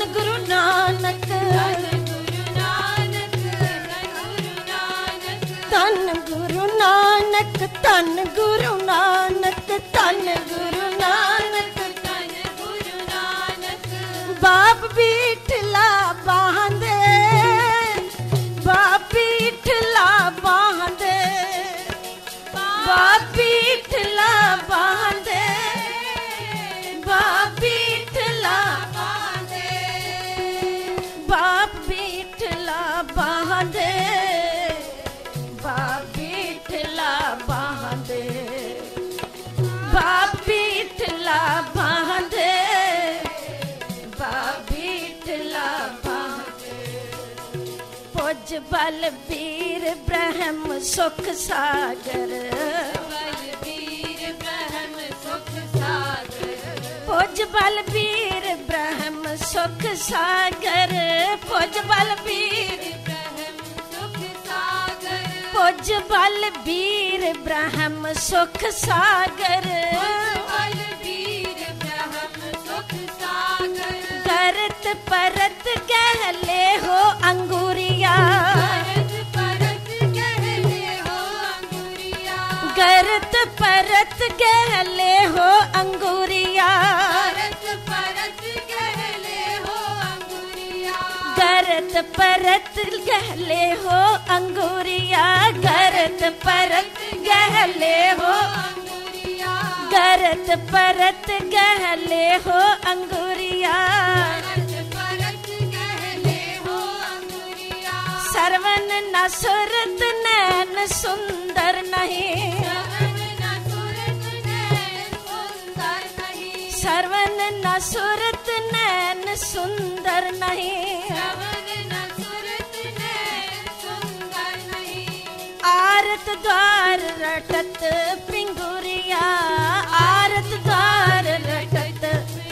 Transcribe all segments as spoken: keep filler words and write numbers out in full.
ਧੰਨ ਗੁਰੂ ਨਾਨਕ ਧੰਨ ਗੁਰੂ ਨਾਨਕ ਧੰਨ ਗੁਰੂ ਨਾਨਕ ਧੰਨ ਗੁਰੂ ਨਾਨਕ ਬਾਪ ਬੀਠਲਾ ਬਾਂਦੇ ਬਾਪ ਬੀਠਲਾ ਬਾਂਦੇ ਬਾਪ ਬੀਠਲਾ ਬਾਂਦੇ ਬਾਪ ਬੀਠਲਾ ਬਾਪ ਬੀਠਲਾ ਬਾਂਦੇ ਬਾਪ ਬੀਠਲਾ ਬਾਂਦੇ ਬਾਪ ਬੀਠਲਾ ਬਾਂਦੇ ਬਾਪ ਬੀਠਲਾ ਬਾਂਦੇ ਪੁੱਜ ਬਲਬੀਰ ਬ੍ਰਹਮ ਸੁਖ ਸਾਗਰ ਪੁੱਜ ਬਲਬੀਰ ਬ੍ਰਹਮ ਸੁਖ ਸਾਗਰ ਪੁੱਜ ਬਲਬੀਰ ਪੁੱਜ ਬਲਬੀਰ ਬ੍ਰਹਮ ਸੁਖ ਸਾਗਰ ਕਰਤ ਪਰਤ ਗਹਿਲੇ ਹੋ ਅੰਗੂਰੀਆ ਕਰਤ ਪਰਤ ਗਹਿਲੇ ਹੋ ਅੰਗੂਰੀਆ ਕਰਤ ਪਰਤ ਗਹਿਲੇ ਹੋ ਅੰਗੂਰੀਆ ਕਰਤ ਪਰਤ ਗਹਿਲੇ ਹੋ ਕਰਤ ਪਰਤ ਗਹਿਲੇ ਹੋ ਅੰਗੂਰੀਆ ਸਰਵਨ ਨ ਸੁਰਤ ਨੈਣ ਸੁੰਦਰ ਨਹੀਂ ਸਰਵਨ ਨ ਸੁਰਤ ਨੈਣ ਸੁੰਦਰ ਨਹੀਂ ਆਰਤ द्वार रटत पिंगुरिया आरत द्वार रटत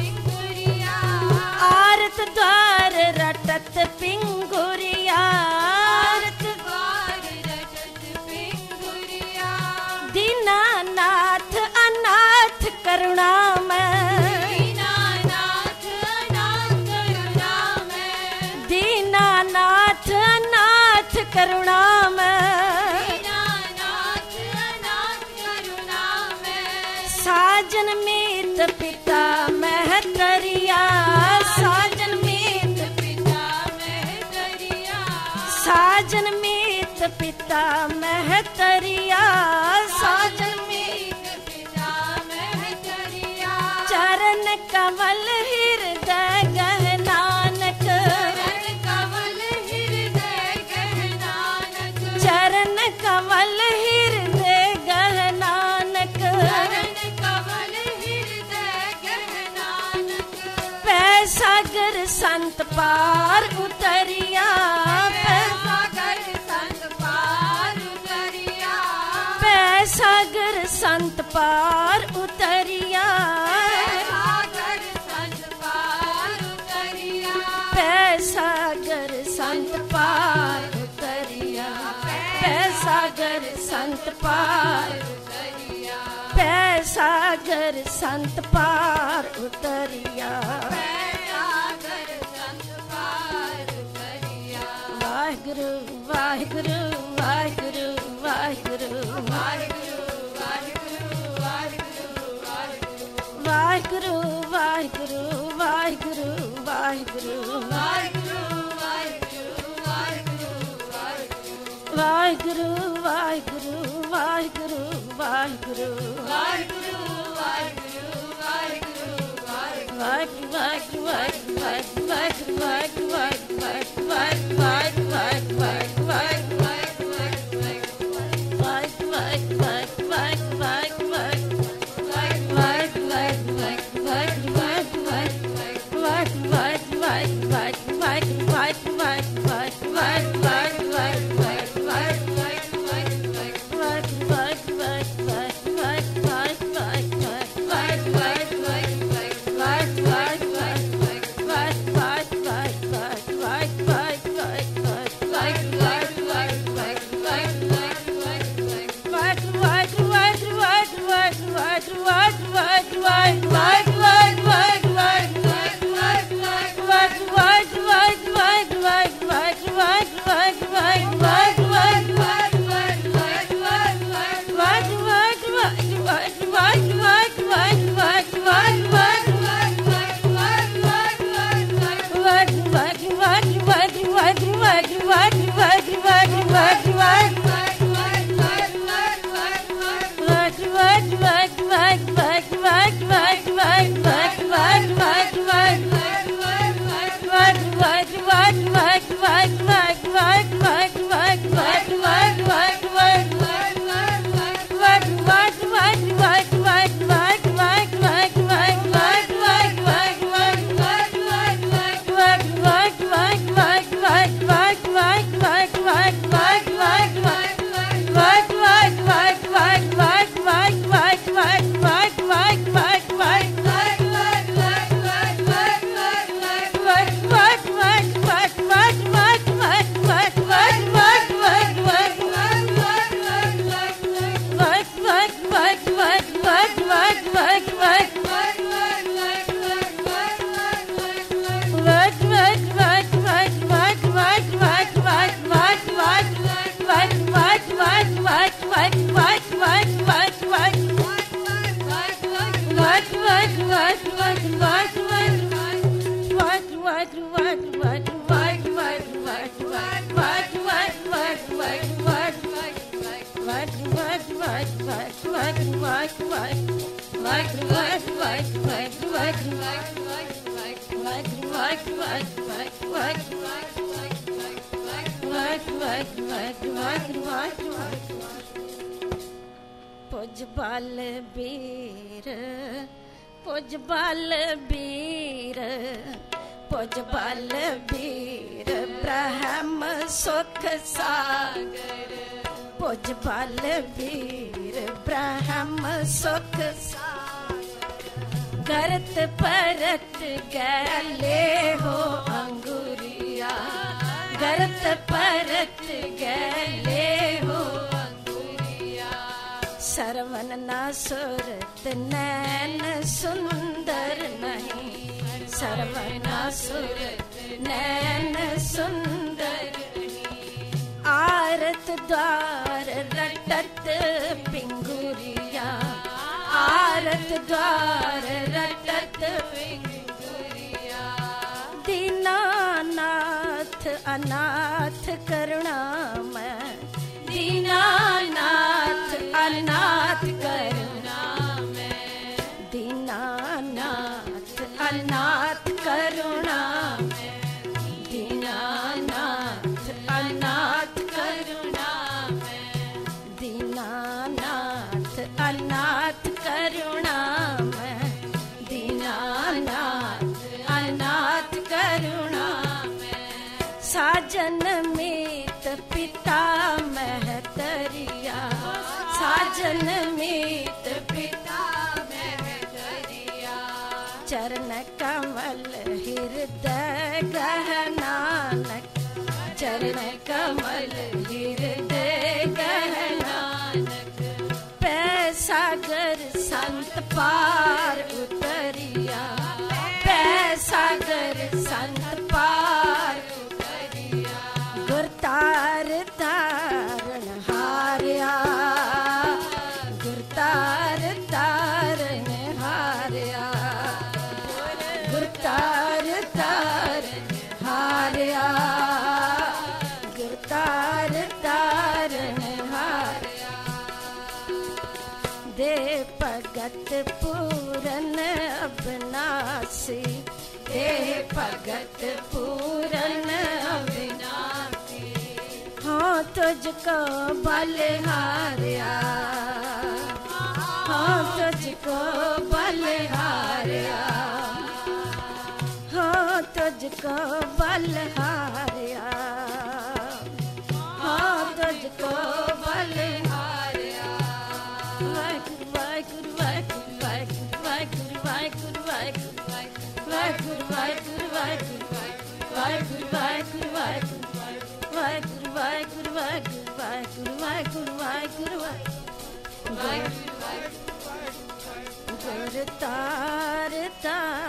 आरत द्वार रटत पिंगुरिया दीनानाथ अनाथ करुणामय दीनानाथ अनाथ करुणामय साजन मीत पिता महतरिया साजन मीत पिता महतरिया साजन मीत पिता महतरिया साजन मीत पिता महतरिया चरण कमल हृदय गह नानक चरण कमल हृदय गह नानक चरण कमल हृदय गह नानक सागर संत पार उतरिया सागर संत पार उतरिया सागर संत पार उतरिया सागर संत पार उतरिया सागर संत पार उतरिया सागर संत पार उतरिया सागर संत पार उतरिया वाहिगुरु वाहिगुरु वाहिगुरु वाहिगुरु वाहिगुरु वाहिगुरु वाहिगुरु वाहिगुरु वाहिगुरु वाहिगुरु वाहिगुरु वाहिगुरु Bye. पुज बल बीर पुज बल बीर पुज बल बीर ब्रह्म सुख सागर पुज बल बीर ब्रह्म सुख सागर करत परत गले हो अंगुरिया करत परत गले हो सरवन ना सुरत नैन सुंदर नहीं सरवन ना सुरत नैन सुंदर नहीं आरत द्वार रटत पिंगुरिया आरत द्वार रटत पिंगुरिया दीनानाथ अनाथ करुणामय दीनानाथ अनाथ करुणामय दीनानाथ अनाथ करुणामय दीनानाथ अनाथ करुणामय दीनानाथ अनाथ करुणामय दीनानाथ अनाथ करुणामय साजन मीत पिता महतरिया साजन मीत पिता महतरिया चरण कमल हृदय गहनानक चरण कमल हृदय गहनानक पैसागर संत पार उतरिया पैसागर संत पार उतरिया गुरतार तारण हारिया गुरतार तारण हारिया गुरतार तारण हारिया गुरतार तारण हारिया दे भगत पूरन अविनाशी दे भगत पूरन अविनाशी हाँ तुझको बलिहारिया हाँ तुझको बलिहारिया हाँ तुझको बलिहारिया हाँ तुझको बलिहारिया वाहिगुरु वाहिगुरु वाहिगुरु वाहिगुरु वाहिगुरु वाहिगुरु वाहिगुरु वाहिगुरु वाहिगुरु वाहिगुरु वाहिगुरु वाहिगुरु वाहिगुरु वाहिगुरु वाहिगुरु वाहिगुरु वाहिगुरु वाहिगुरु गुरतार तार